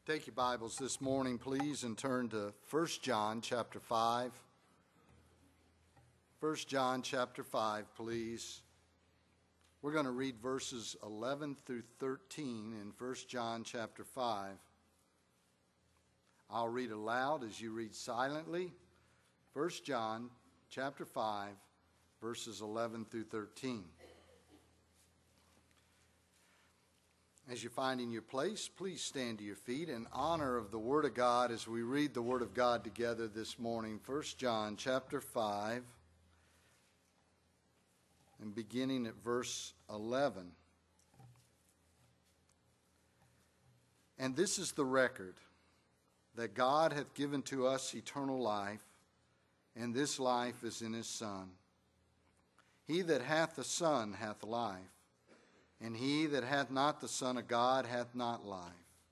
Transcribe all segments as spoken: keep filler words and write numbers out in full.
Take your Bibles this morning, please, and turn to First John chapter five. First John chapter five, please. We're going to read verses eleven through thirteen in First John chapter five. I'll read aloud as you read silently. First John chapter five, verses eleven through thirteen. As you find in your place, please stand to your feet in honor of the Word of God as we read the Word of God together this morning. First John chapter five, and beginning at verse eleven. And this is the record, that God hath given to us eternal life, and this life is in his Son. He that hath the Son hath life, and he that hath not the Son of God hath not life.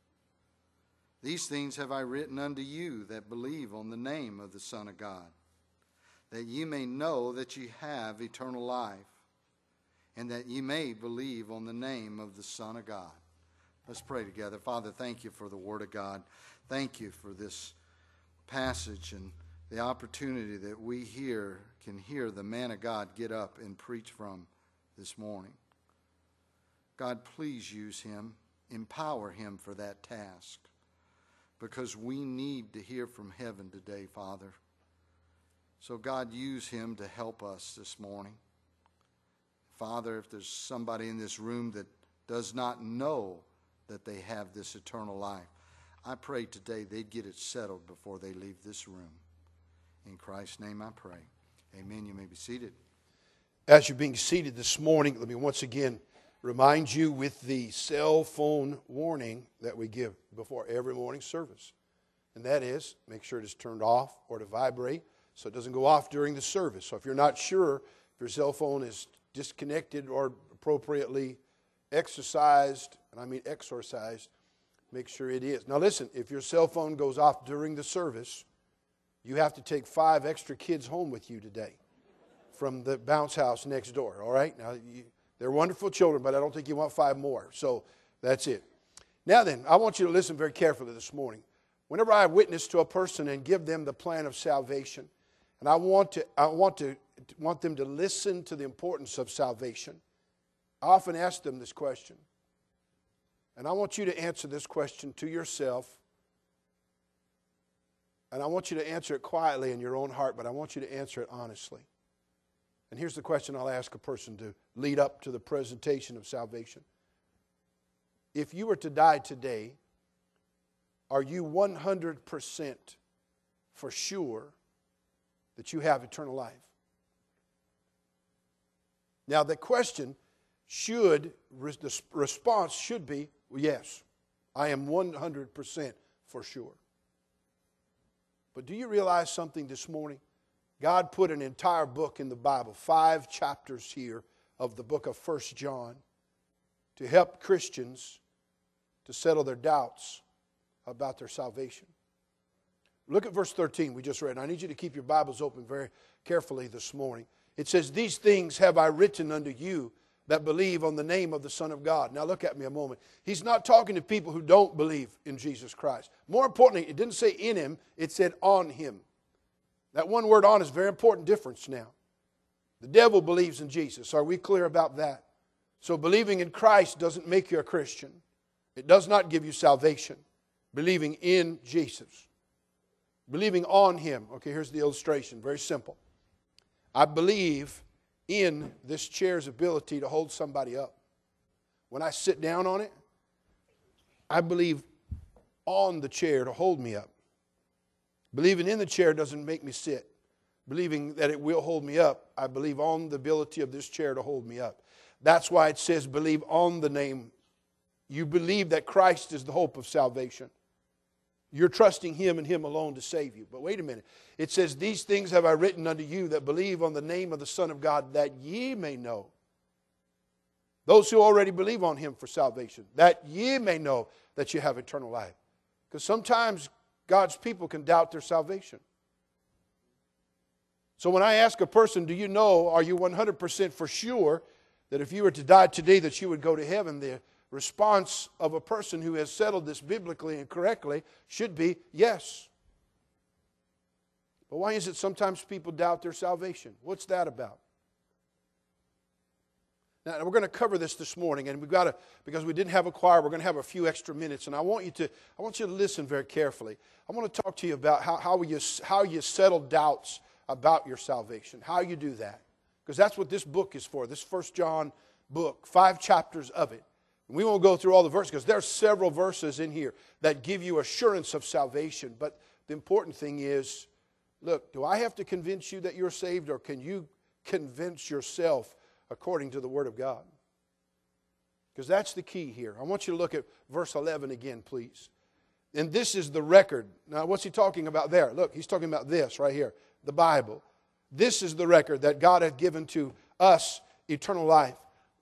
These things have I written unto you that believe on the name of the Son of God, that ye may know that ye have eternal life, and that ye may believe on the name of the Son of God. Let's pray together. Father, thank you for the Word of God. Thank you for this passage and the opportunity that we here can hear the man of God get up and preach from this morning. God, please use him, empower him for that task, because we need to hear from heaven today, Father. So God, use him to help us this morning. Father, if there's somebody in this room that does not know that they have this eternal life, I pray today they'd get it settled before they leave this room. In Christ's name I pray. Amen. You may be seated. As you're being seated this morning, let me once again remind you with the cell phone warning that we give before every morning service. And that is, make sure it is turned off or to vibrate so it doesn't go off during the service. So if you're not sure if your cell phone is disconnected or appropriately exercised, and I mean exorcised, make sure it is. Now listen, if your cell phone goes off during the service, you have to take five extra kids home with you today from the bounce house next door, all right? Now, you, they're wonderful children, but I don't think you want five more. So that's it. Now then, I want you to listen very carefully this morning. Whenever I witness to a person and give them the plan of salvation, and I want to, I want to want them to listen to the importance of salvation, I often ask them this question. And I want you to answer this question to yourself. And I want you to answer it quietly in your own heart, but I want you to answer it honestly. And here's the question I'll ask a person to lead up to the presentation of salvation. If you were to die today, are you one hundred percent for sure that you have eternal life? Now the question should, the response should be, well, yes, I am one hundred percent for sure. But do you realize something this morning? God put an entire book in the Bible, five chapters here of the book of First John, to help Christians to settle their doubts about their salvation. Look at verse thirteen we just read. I need you to keep your Bibles open very carefully this morning. It says, these things have I written unto you that believe on the name of the Son of God. Now look at me a moment. He's not talking to people who don't believe in Jesus Christ. More importantly, it didn't say in him, it said on him. That one word on is a very important difference now. The devil believes in Jesus. Are we clear about that? So believing in Christ doesn't make you a Christian. It does not give you salvation. Believing in Jesus. Believing on him. Okay, here's the illustration. Very simple. I believe in this chair's ability to hold somebody up. When I sit down on it, I believe on the chair to hold me up. Believing in the chair doesn't make me sit. Believing that it will hold me up, I believe on the ability of this chair to hold me up. That's why it says believe on the name. You believe that Christ is the hope of salvation. You're trusting him and him alone to save you. But wait a minute. It says, these things have I written unto you that believe on the name of the Son of God, that ye may know. Those who already believe on him for salvation, that ye may know that you have eternal life. Because sometimes God's people can doubt their salvation. So when I ask a person, do you know, are you one hundred percent for sure that if you were to die today that you would go to heaven, the response of a person who has settled this biblically and correctly should be yes. But why is it sometimes people doubt their salvation? What's that about? Now, we're going to cover this this morning, and we've got to, because we didn't have a choir, we're going to have a few extra minutes, and I want you to, I want you to listen very carefully. I want to talk to you about how, how, you, how you settle doubts about your salvation, how you do that. Because that's what this book is for, this First John book, five chapters of it. And we won't go through all the verses, because there are several verses in here that give you assurance of salvation. But the important thing is, look, do I have to convince you that you're saved, or can you convince yourself according to the Word of God? Because that's the key here. I want you to look at verse eleven again, please. And this is the record. Now, what's he talking about there? Look, he's talking about this right here, the Bible. This is the record that God hath given to us, eternal life.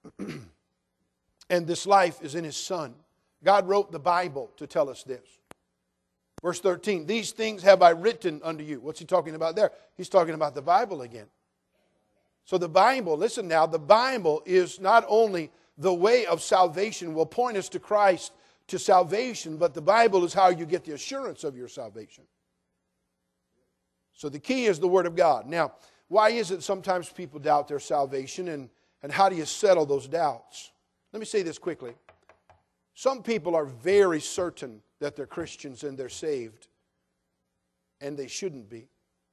And this life is in His Son. God wrote the Bible to tell us this. Verse thirteen, these things have I written unto you. What's he talking about there? He's talking about the Bible again. So the Bible, listen now, the Bible is not only the way of salvation, will point us to Christ, to salvation, but the Bible is how you get the assurance of your salvation. So the key is the Word of God. Now, why is it sometimes people doubt their salvation, and, and how do you settle those doubts? Let me say this quickly. Some people are very certain that they're Christians and they're saved, and they shouldn't be.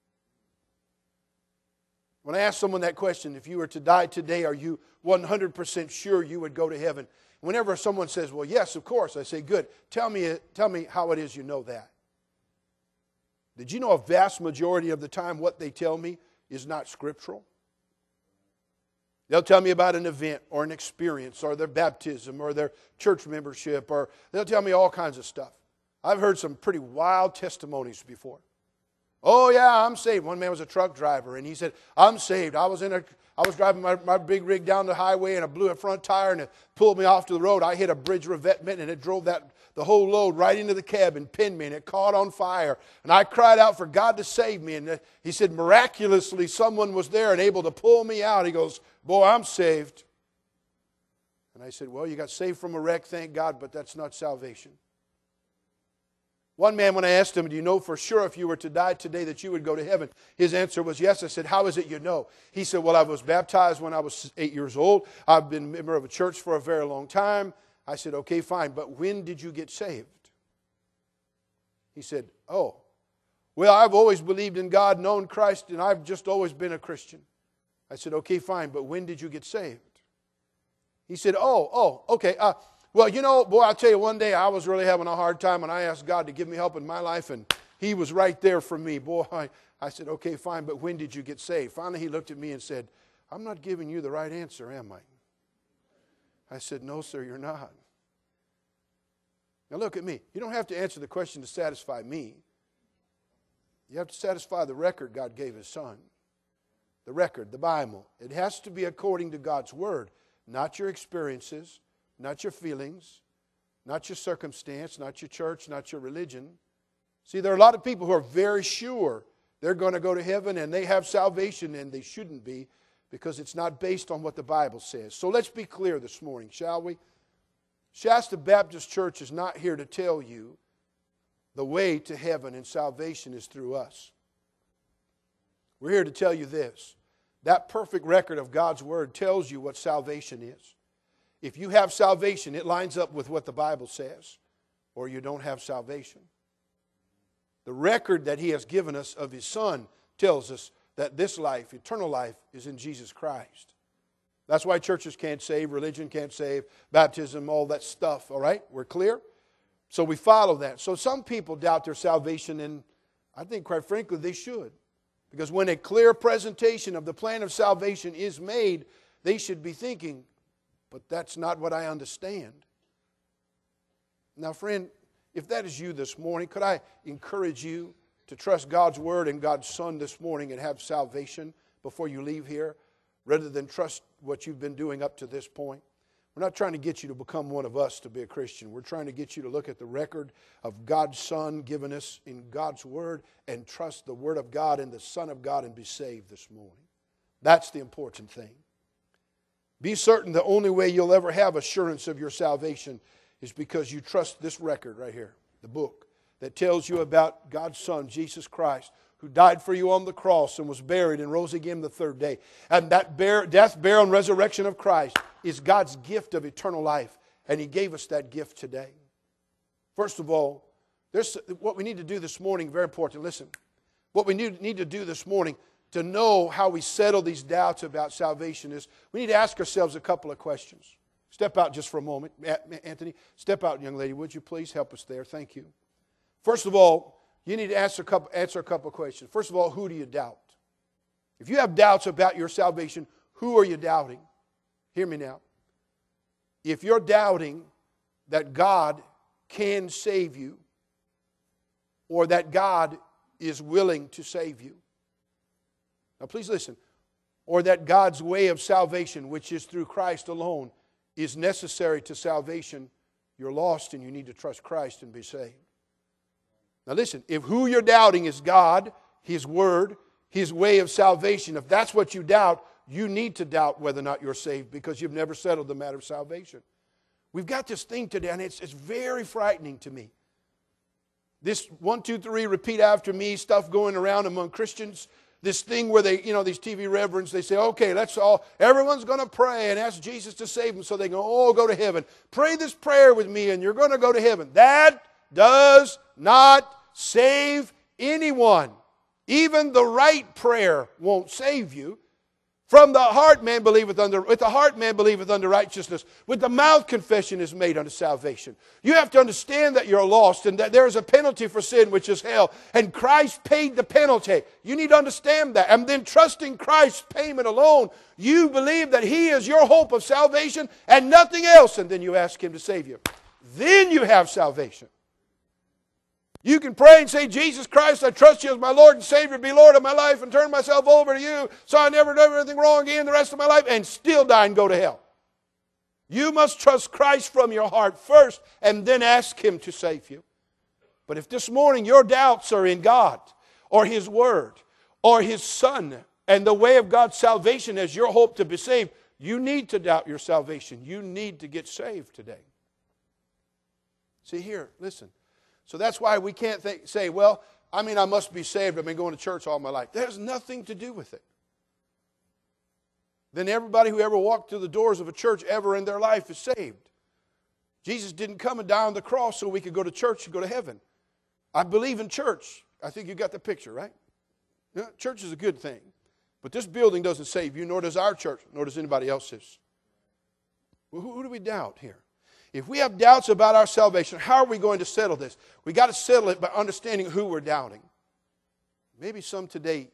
When I ask someone that question, if you were to die today, are you one hundred percent sure you would go to heaven? Whenever someone says, well, yes, of course, I say, good. Tell me, tell me how it is you know that. Did you know a vast majority of the time what they tell me is not scriptural? They'll tell me about an event or an experience or their baptism or their church membership, or they'll tell me all kinds of stuff. I've heard some pretty wild testimonies before. Oh yeah, I'm saved. One man was a truck driver, and he said, I'm saved. I was in a, I was driving my, my big rig down the highway, and I blew a front tire, and it pulled me off to the road. I hit a bridge revetment, and it drove that the whole load right into the cab and pinned me, and it caught on fire. And I cried out for God to save me, and he said, miraculously, someone was there and able to pull me out. He goes, boy, I'm saved. And I said, well, you got saved from a wreck, thank God, but that's not salvation. One man, when I asked him, do you know for sure if you were to die today that you would go to heaven? His answer was yes. I said, how is it you know? He said, well, I was baptized when I was eight years old. I've been a member of a church for a very long time. I said, okay, fine, but when did you get saved? He said, oh, well, I've always believed in God, known Christ, and I've just always been a Christian. I said, okay, fine, but when did you get saved? He said, oh, oh, okay, uh, well, you know, boy, I'll tell you, one day I was really having a hard time, and I asked God to give me help in my life, and He was right there for me. Boy, I, I said, okay, fine, but when did you get saved? Finally, he looked at me and said, I'm not giving you the right answer, am I? I said, no, sir, you're not. Now look at me. You don't have to answer the question to satisfy me. You have to satisfy the record God gave His Son. The record, the Bible. It has to be according to God's Word, not your experiences, not your feelings, not your circumstance, not your church, not your religion. See, there are a lot of people who are very sure they're going to go to heaven and they have salvation, and they shouldn't be, because it's not based on what the Bible says. So let's be clear this morning, shall we? Shasta Baptist Church is not here to tell you the way to heaven and salvation is through us. We're here to tell you this. That perfect record of God's Word tells you what salvation is. If you have salvation, it lines up with what the Bible says, or you don't have salvation. The record that He has given us of His Son tells us that this life, eternal life, is in Jesus Christ. That's why churches can't save, religion can't save, baptism, all that stuff, all right? We're clear? So we follow that. So some people doubt their salvation, and I think, quite frankly, they should. Because when a clear presentation of the plan of salvation is made, they should be thinking, but that's not what I understand. Now, friend, if that is you this morning, could I encourage you to trust God's Word and God's Son this morning and have salvation before you leave here, rather than trust what you've been doing up to this point? We're not trying to get you to become one of us to be a Christian. We're trying to get you to look at the record of God's Son given us in God's Word and trust the Word of God and the Son of God and be saved this morning. That's the important thing. Be certain the only way you'll ever have assurance of your salvation is because you trust this record right here, the book, that tells you about God's Son, Jesus Christ, who died for you on the cross and was buried and rose again the third day. And that bear, death, burial, and resurrection of Christ is God's gift of eternal life. And He gave us that gift today. First of all, there's what we need to do this morning, very important. Listen, what we need, need to do this morning to know how we settle these doubts about salvation is we need to ask ourselves a couple of questions. Step out just for a moment. Anthony, step out, young lady. Would you please help us there? Thank you. First of all, you need to answer a couple, answer a couple of questions. First of all, who do you doubt? If you have doubts about your salvation, who are you doubting? Hear me now. If you're doubting that God can save you, or that God is willing to save you, now please listen, or that God's way of salvation, which is through Christ alone, is necessary to salvation, you're lost and you need to trust Christ and be saved. Now listen, if who you're doubting is God, His Word, His way of salvation, if that's what you doubt, you need to doubt whether or not you're saved because you've never settled the matter of salvation. We've got this thing today, and it's, it's very frightening to me. This one, two, three, repeat after me stuff going around among Christians. This thing where they, you know, these T V reverends, they say, okay, let's all, everyone's going to pray and ask Jesus to save them so they can all go to heaven. Pray this prayer with me and you're going to go to heaven. That does not save anyone. Even the right prayer won't save you. From the heart man believeth unto, with the heart man believeth unto righteousness. With the mouth confession is made unto salvation. You have to understand that you're lost and that there is a penalty for sin, which is hell. And Christ paid the penalty. You need to understand that. And then trusting Christ's payment alone, you believe that He is your hope of salvation and nothing else. And then you ask Him to save you. Then you have salvation. You can pray and say, Jesus Christ, I trust You as my Lord and Savior. Be Lord of my life and turn myself over to You so I never do anything wrong again the rest of my life and still die and go to hell. You must trust Christ from your heart first and then ask Him to save you. But if this morning your doubts are in God or His Word or His Son and the way of God's salvation as your hope to be saved, you need to doubt your salvation. You need to get saved today. See here, listen. So that's why we can't think, say, well, I mean, I must be saved. I've been going to church all my life. That has nothing to do with it. Then everybody who ever walked through the doors of a church ever in their life is saved. Jesus didn't come and die on the cross so we could go to church and go to heaven. I believe in church. I think you got the picture, right? Yeah, church is a good thing. But this building doesn't save you, nor does our church, nor does anybody else's. Well, who, who do we doubt here? If we have doubts about our salvation, how are we going to settle this? We got to settle it by understanding who we're doubting. Maybe some today,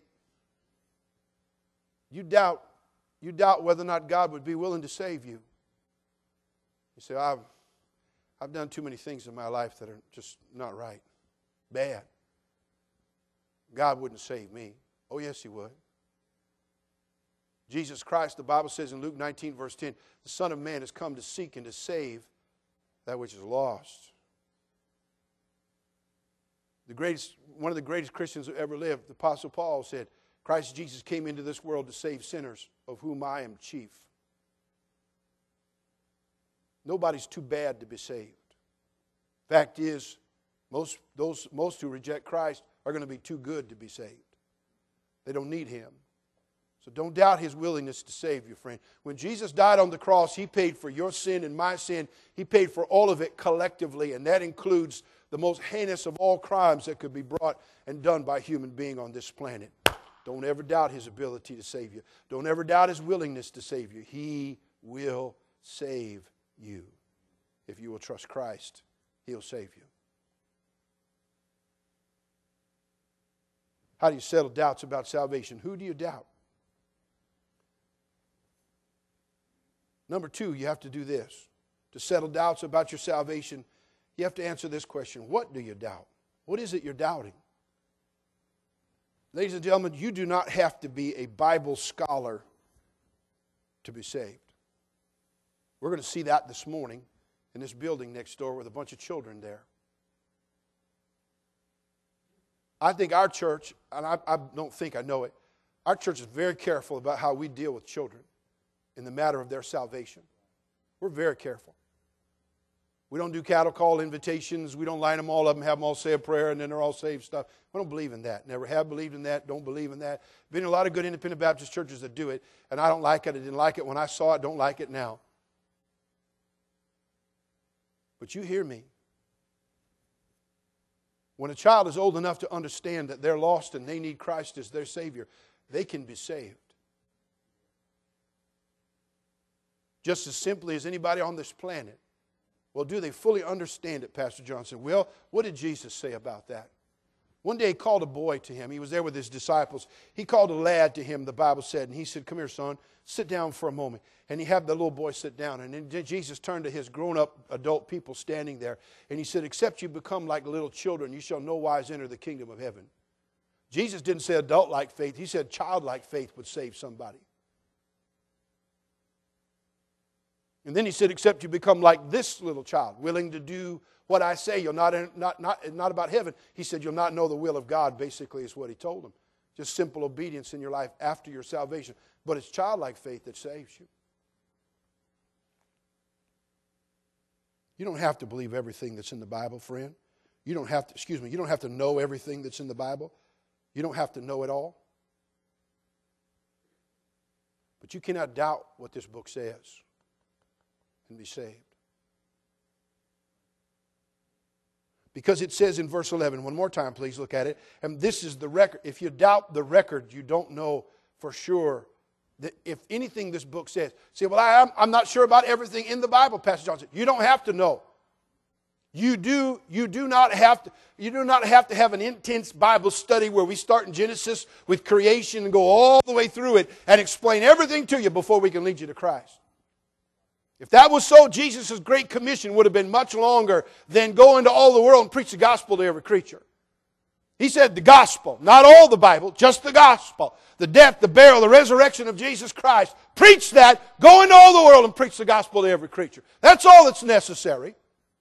you doubt, you doubt whether or not God would be willing to save you. You say, I've, I've done too many things in my life that are just not right, bad. God wouldn't save me. Oh, yes, He would. Jesus Christ, the Bible says in Luke nineteen, verse ten, the Son of Man has come to seek and to save that which is lost. The greatest, one of the greatest Christians who ever lived, the Apostle Paul said, Christ Jesus came into this world to save sinners, of whom I am chief. Nobody's too bad to be saved. Fact is, most, those, most who reject Christ are going to be too good to be saved. They don't need Him. So don't doubt His willingness to save you, friend. When Jesus died on the cross, He paid for your sin and my sin. He paid for all of it collectively, and that includes the most heinous of all crimes that could be brought and done by a human being on this planet. Don't ever doubt His ability to save you. Don't ever doubt His willingness to save you. He will save you. If you will trust Christ, He'll save you. How do you settle doubts about salvation? Who do you doubt? Number two, you have to do this. To settle doubts about your salvation, you have to answer this question. What do you doubt? What is it you're doubting? Ladies and gentlemen, you do not have to be a Bible scholar to be saved. We're going to see that this morning in this building next door with a bunch of children there. I think our church, and I, I don't think I know it, our church is very careful about how we deal with children in the matter of their salvation. We're very careful. We don't do cattle call invitations. We don't line them all up and have them all say a prayer and then they're all saved stuff. We don't believe in that. Never have believed in that. Don't believe in that. Been in a lot of good independent Baptist churches that do it, and I don't like it. I didn't like it when I saw it. Don't like it now. But you hear me. When a child is old enough to understand that they're lost and they need Christ as their Savior, they can be saved. Just as simply as anybody on this planet. Well, do they fully understand it, Pastor Johnson? Well, what did Jesus say about that? One day he called a boy to him. He was there with his disciples. He called a lad to him, the Bible said, and he said, "Come here, son, sit down for a moment." And he had the little boy sit down. And then Jesus turned to his grown-up adult people standing there, and he said, "Except you become like little children, you shall no wise enter the kingdom of heaven." Jesus didn't say adult-like faith. He said childlike faith would save somebody. And then he said, "Except you become like this little child, willing to do what I say, you'll not, not, not, not about heaven." He said, "You'll not know the will of God," basically is what he told them. Just simple obedience in your life after your salvation. But it's childlike faith that saves you. You don't have to believe everything that's in the Bible, friend. You don't have to, excuse me, you don't have to know everything that's in the Bible. You don't have to know it all. But you cannot doubt what this book says and be saved. Because it says in verse eleven, one more time please look at it, and this is the record. If you doubt the record, you don't know for sure that if anything this book says. Say, "Well, I, I'm, I'm not sure about everything in the Bible, Pastor Johnson." You don't have to know. You do, you do not have to, you do not have to have an intense Bible study where we start in Genesis with creation and go all the way through it and explain everything to you before we can lead you to Christ. If that was so, Jesus' great commission would have been much longer than go into all the world and preach the gospel to every creature. He said the gospel, not all the Bible, just the gospel. The death, the burial, the resurrection of Jesus Christ. Preach that, go into all the world and preach the gospel to every creature. That's all that's necessary.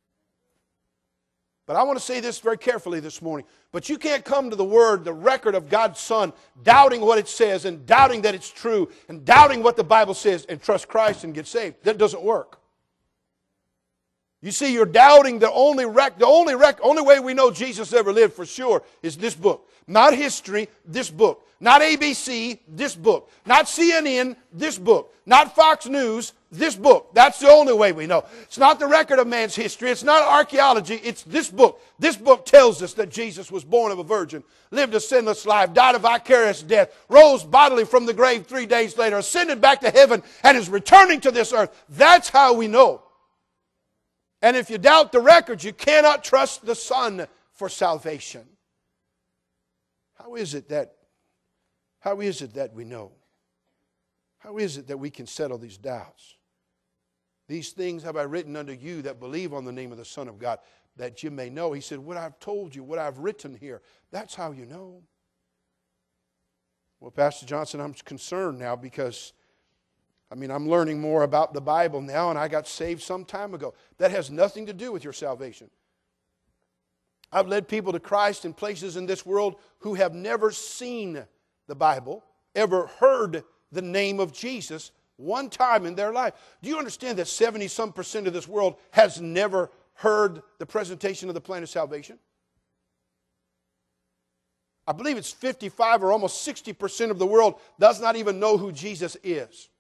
But I want to say this very carefully this morning. But you can't come to the Word, the record of God's Son, doubting what it says and doubting that it's true and doubting what the Bible says and trust Christ and get saved. That doesn't work. You see, you're doubting the only rec, the only rec, only way we know Jesus ever lived for sure is this book. Not history, this book. Not A B C, this book. Not C N N, this book. Not Fox News, this book. That's the only way we know. It's not the record of man's history. It's not archaeology. It's this book. This book tells us that Jesus was born of a virgin, lived a sinless life, died a vicarious death, rose bodily from the grave three days later, ascended back to heaven, and is returning to this earth. That's how we know. And if you doubt the record, you cannot trust the Son for salvation. How is it that, how is it that we know? How is it that we can settle these doubts? "These things have I written unto you that believe on the name of the Son of God, that you may know." He said, what I've told you, what I've written here, that's how you know. Well, Pastor Johnson, I'm concerned now because, I mean, I'm learning more about the Bible now, and I got saved some time ago. That has nothing to do with your salvation. I've led people to Christ in places in this world who have never seen the Bible, ever heard the name of Jesus one time in their life. Do you understand that seventy some percent of this world has never heard the presentation of the plan of salvation? I believe it's fifty-five or almost sixty percent of the world does not even know who Jesus is.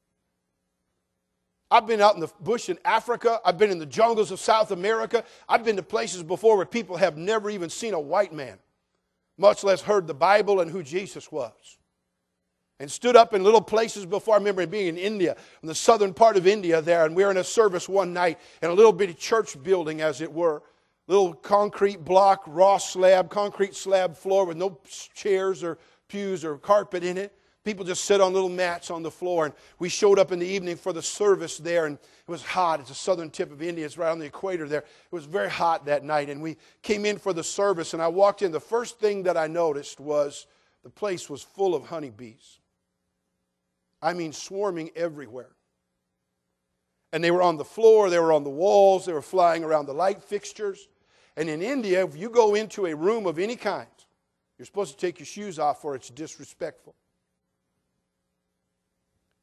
I've been out in the bush in Africa. I've been in the jungles of South America. I've been to places before where people have never even seen a white man, much less heard the Bible and who Jesus was. And stood up in little places before. I remember being in India, in the southern part of India there, and we were in a service one night in a little bitty church building, as it were. Little concrete block, raw slab, concrete slab floor with no chairs or pews or carpet in it. People just sit on little mats on the floor. And we showed up in the evening for the service there, and it was hot. It's the southern tip of India. It's right on the equator there. It was very hot that night, and we came in for the service, and I walked in. The first thing that I noticed was the place was full of honeybees. I mean, swarming everywhere. And they were on the floor, they were on the walls, they were flying around the light fixtures. And in India, if you go into a room of any kind, you're supposed to take your shoes off or it's disrespectful.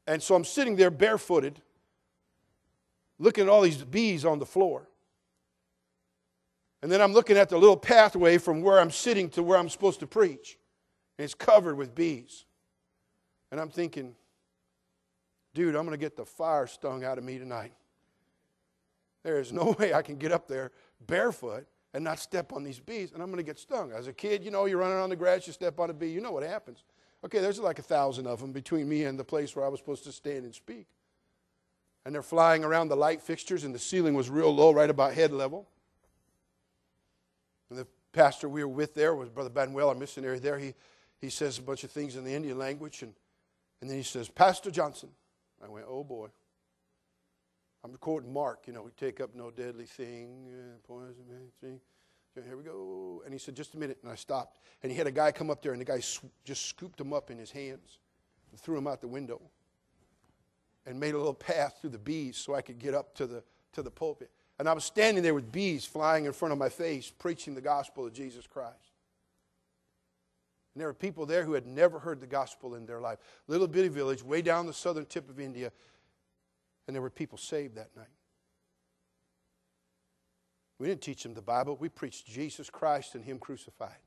And so I'm sitting there barefooted, looking at all these bees on the floor. And then I'm looking at the little pathway from where I'm sitting to where I'm supposed to preach. And it's covered with bees. And I'm thinking, dude, I'm going to get the fire stung out of me tonight. There is no way I can get up there barefoot and not step on these bees, and I'm going to get stung. As a kid, you know, you're running on the grass, you step on a bee, you know what happens. Okay, there's like a thousand of them between me and the place where I was supposed to stand and speak. And they're flying around the light fixtures, and the ceiling was real low, right about head level. And the pastor we were with there was Brother Banuel, our missionary there. He, he says a bunch of things in the Indian language, and, and then he says, Pastor Johnson. I went, oh boy. I'm quoting Mark, you know, we take up no deadly thing, uh, poison, thing. Here we go. And he said, just a minute. And I stopped. And he had a guy come up there, and the guy sw- just scooped him up in his hands and threw him out the window and made a little path through the bees so I could get up to the, to the pulpit. And I was standing there with bees flying in front of my face, preaching the gospel of Jesus Christ. And there were people there who had never heard the gospel in their life. Little bitty village way down the southern tip of India. And there were people saved that night. We didn't teach them the Bible. We preached Jesus Christ and Him crucified.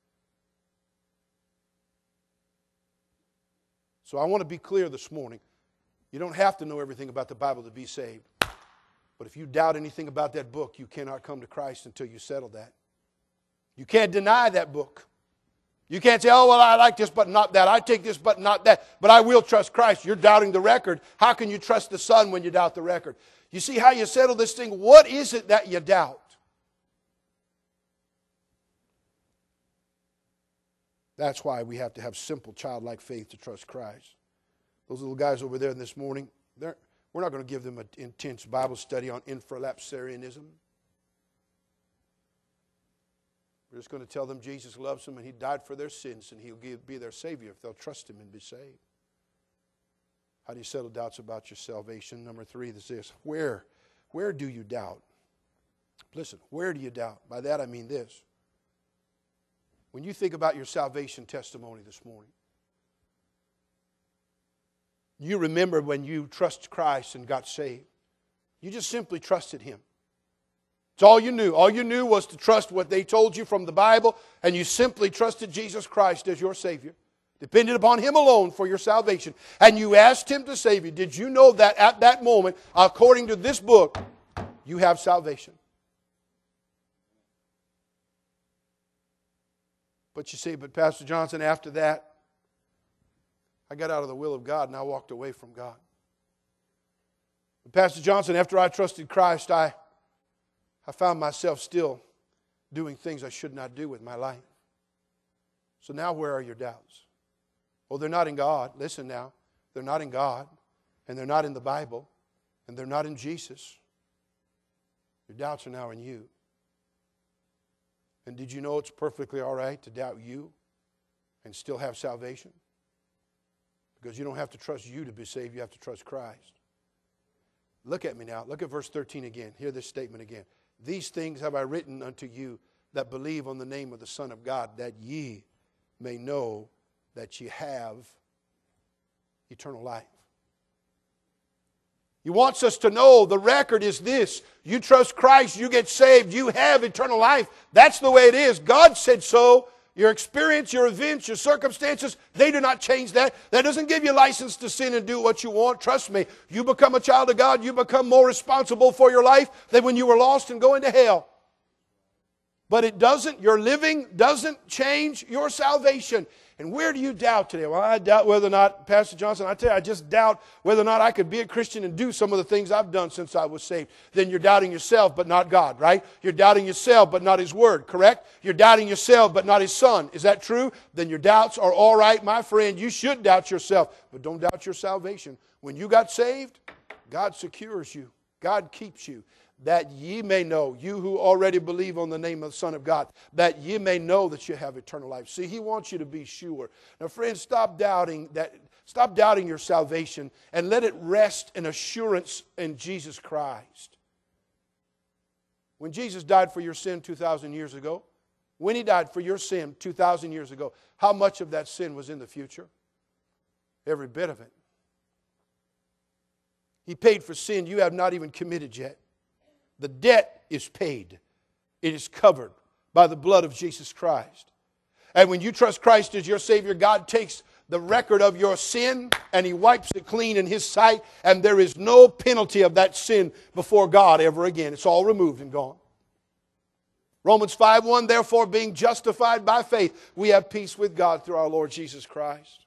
So I want to be clear this morning. You don't have to know everything about the Bible to be saved. But if you doubt anything about that book, you cannot come to Christ until you settle that. You can't deny that book. You can't say, oh, well, I like this but not that. I take this but not that. But I will trust Christ. You're doubting the record. How can you trust the Son when you doubt the record? You see how you settle this thing? What is it that you doubt? That's why we have to have simple childlike faith to trust Christ. Those little guys over there this morning, they're, we're not going to give them an intense Bible study on infralapsarianism. We're just going to tell them Jesus loves them and He died for their sins and He'll give, be their Savior if they'll trust Him and be saved. How do you settle doubts about your salvation? Number three is this. Where, where do you doubt? Listen, where do you doubt? By that I mean this. When you think about your salvation testimony this morning, you remember when you trusted Christ and got saved. You just simply trusted Him. It's all you knew. All you knew was to trust what they told you from the Bible, and you simply trusted Jesus Christ as your Savior. Depended upon Him alone for your salvation. And you asked Him to save you. Did you know that at that moment, according to this book, you have salvation? But you say, but Pastor Johnson, after that, I got out of the will of God and I walked away from God. But Pastor Johnson, after I trusted Christ, I, I found myself still doing things I should not do with my life. So now where are your doubts? Well, they're not in God. Listen now. They're not in God. And they're not in the Bible. And they're not in Jesus. Your doubts are now in you. And did you know it's perfectly all right to doubt you and still have salvation? Because you don't have to trust you to be saved. You have to trust Christ. Look at me now. Look at verse thirteen again. Hear this statement again. These things have I written unto you that believe on the name of the Son of God, that ye may know that ye have eternal life. He wants us to know the record is this. You trust Christ, you get saved, you have eternal life. That's the way it is. God said so. Your experience, your events, your circumstances, they do not change that. That doesn't give you license to sin and do what you want. Trust me, you become a child of God, you become more responsible for your life than when you were lost and going to hell. But it doesn't, your living doesn't change your salvation. And where do you doubt today? Well, I doubt whether or not, Pastor Johnson, I tell you, I just doubt whether or not I could be a Christian and do some of the things I've done since I was saved. Then you're doubting yourself, but not God, right? You're doubting yourself, but not His Word, correct? You're doubting yourself, but not His Son. Is that true? Then your doubts are all right, my friend. You should doubt yourself, but don't doubt your salvation. When you got saved, God secures you. God keeps you. That ye may know, you who already believe on the name of the Son of God, that ye may know that you have eternal life. See, He wants you to be sure. Now, friends, stop doubting that. Stop doubting your salvation and let it rest in assurance in Jesus Christ. When Jesus died for your sin two thousand years ago, when He died for your sin two thousand years ago, how much of that sin was in the future? Every bit of it. He paid for sin you have not even committed yet. The debt is paid. It is covered by the blood of Jesus Christ. And when you trust Christ as your Savior, God takes the record of your sin and He wipes it clean in His sight, and there is no penalty of that sin before God ever again. It's all removed and gone. Romans five one, therefore being justified by faith, we have peace with God through our Lord Jesus Christ.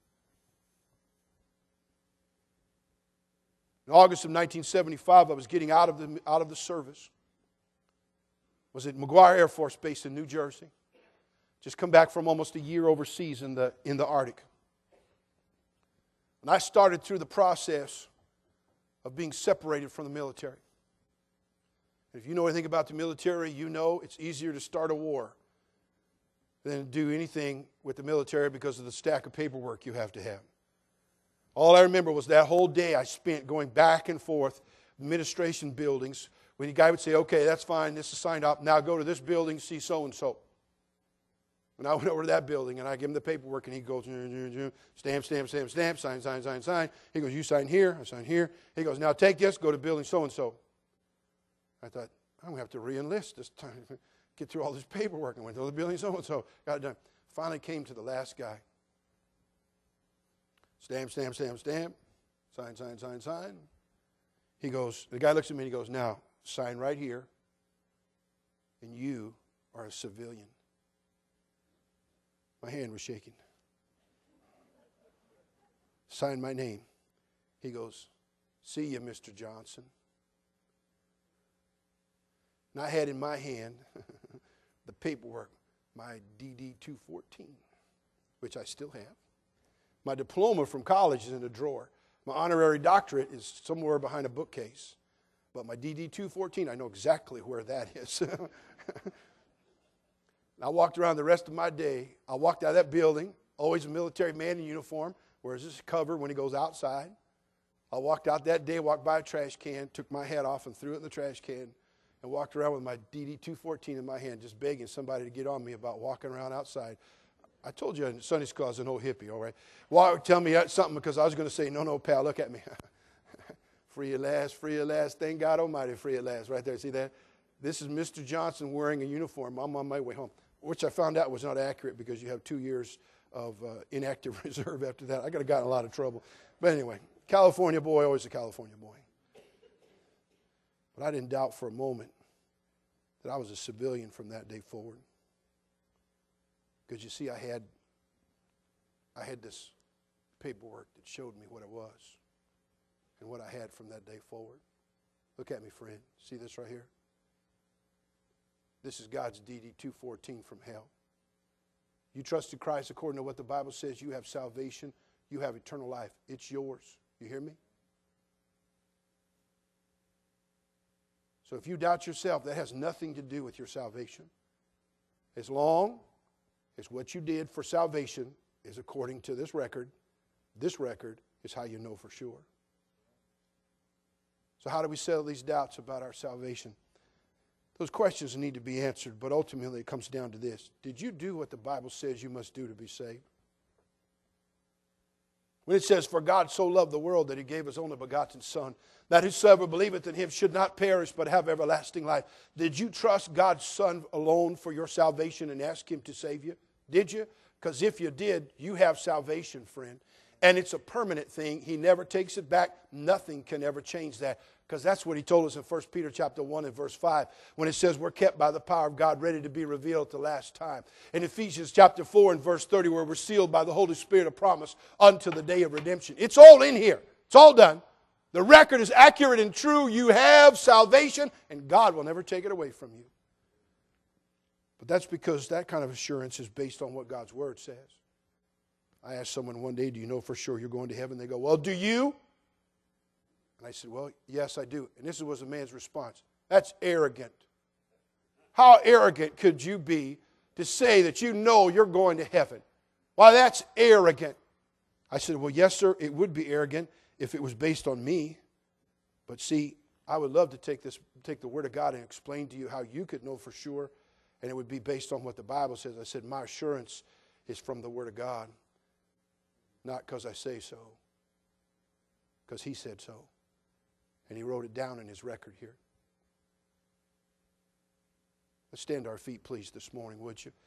In August of nineteen seventy-five, I was getting out of the, out of the service. I was at McGuire Air Force Base in New Jersey. Just come back from almost a year overseas in the, in the Arctic. And I started through the process of being separated from the military. If you know anything about the military, you know it's easier to start a war than to do anything with the military because of the stack of paperwork you have to have. All I remember was that whole day I spent going back and forth, administration buildings, when the guy would say, okay, that's fine, this is signed up, now go to this building, see so-and-so. And I went over to that building, and I give him the paperwork, and he goes, stamp, stamp, stamp, stamp, sign, sign, sign, sign. He goes, you sign here, I sign here. He goes, now take this, go to building so-and-so. I thought, I'm going to have to re-enlist this time, get through all this paperwork. And went to the building so-and-so, got it done. Finally came to the last guy. Stamp, stamp, stamp, stamp, sign, sign, sign, sign. He goes, the guy looks at me and he goes, now, sign right here, and you are a civilian. My hand was shaking. Sign my name. He goes, see you, Mister Johnson. And I had in my hand the paperwork, my D D two fourteen, which I still have. My diploma from college is in a drawer. My honorary doctorate is somewhere behind a bookcase. But my D D two fourteen, I know exactly where that is. I walked around the rest of my day. I walked out of that building, always a military man in uniform, wears his cover when he goes outside. I walked out that day, walked by a trash can, took my hat off and threw it in the trash can, and walked around with my D D two fourteen in my hand, just begging somebody to get on me about walking around outside. I told you in Sunday school I was an old hippie, all right? Well, tell me something because I was going to say, no, no, pal, look at me. Free at last, free at last. Thank God Almighty, free at last. Right there, see that? This is Mister Johnson wearing a uniform. I'm on my way home, which I found out was not accurate because you have two years of uh, inactive reserve after that. I could have gotten in a lot of trouble. But anyway, California boy, always a California boy. But I didn't doubt for a moment that I was a civilian from that day forward. Because you see, I had, I had this paperwork that showed me what it was and what I had from that day forward. Look at me, friend. See this right here? This is God's D D two fourteen from hell. You trusted Christ according to what the Bible says. You have salvation. You have eternal life. It's yours. You hear me? So if you doubt yourself, that has nothing to do with your salvation. As long as what you did for salvation is according to this record, this record is how you know for sure. So how do we settle these doubts about our salvation? Those questions need to be answered, but ultimately it comes down to this. Did you do what the Bible says you must do to be saved? When it says, for God so loved the world that He gave His only begotten Son, that whosoever believeth in Him should not perish but have everlasting life. Did you trust God's Son alone for your salvation and ask Him to save you? Did you? Because if you did, you have salvation, friend. And it's a permanent thing. He never takes it back. Nothing can ever change that. Because that's what He told us in First Peter chapter one and verse five, when it says we're kept by the power of God, ready to be revealed at the last time. In Ephesians chapter four and verse thirty, where we're sealed by the Holy Spirit of promise unto the day of redemption. It's all in here. It's all done. The record is accurate and true. You have salvation, and God will never take it away from you. But that's because that kind of assurance is based on what God's Word says. I asked someone one day, do you know for sure you're going to heaven? They go, well, do you? And I said, well, yes, I do. And this was a man's response. That's arrogant. How arrogant could you be to say that you know you're going to heaven? Why, that's arrogant. I said, well, yes, sir, it would be arrogant if it was based on me. But see, I would love to take this, take the Word of God and explain to you how you could know for sure, and it would be based on what the Bible says. I said, my assurance is from the Word of God, not because I say so, because He said so. And he wrote it down in his record here. Let's stand to our feet, please, this morning, would you?